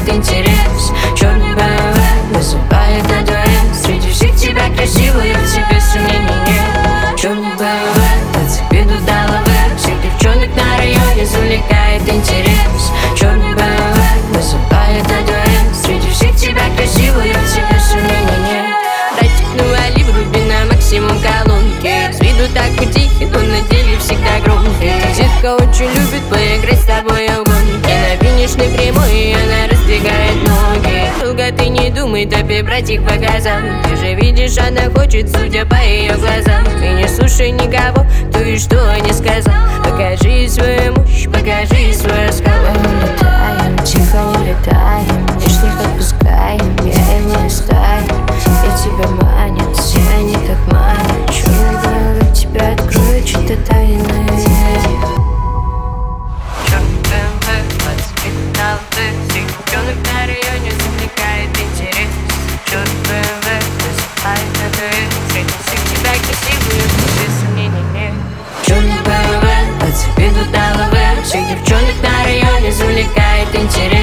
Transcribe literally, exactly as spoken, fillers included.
привлекает интерес. Черный бэ эм вэ вызывает на дуэль. Среди всех тебя красивую, в тебе сомнений нет. Черный бэ эм вэ отцепит до головы. Всех девчонок на районе завлекает интерес. Черный бэ эм вэ вызывает на дуэль. Среди всех тебя красивую, в тебе сомнений нет. Братик, ну вали, вруби на максимум колонки. С виду такой тихий, но на деле всегда громкий. Детка очень любит поиграть с тобой в гонки. На финишной прямой она раздвигает ноги. Долго ты не думай, топи, братик показал. Ты же видишь, она хочет, судя по ее глазам. Ты не слушай никого, кто и что не сказал. Покажи свою мощь, покажи свой оскал. Мы улетаем, тихо улетаем, лишних отпускаем, я его оставим. И тебя манят, все они так манят. Черный бэ эм вэ тебя откроет что-то тайное. Черный бэ эм вэ отцепит на лбы. Всех девчонок на районе завлекает интерес. Черный бэ эм вэ вызывает на дуэль. Среди всех тебя красивую, без сомнений нет. Черный бэ эм вэ отцепит до головы. Всех девчонок на районе завлекает интерес.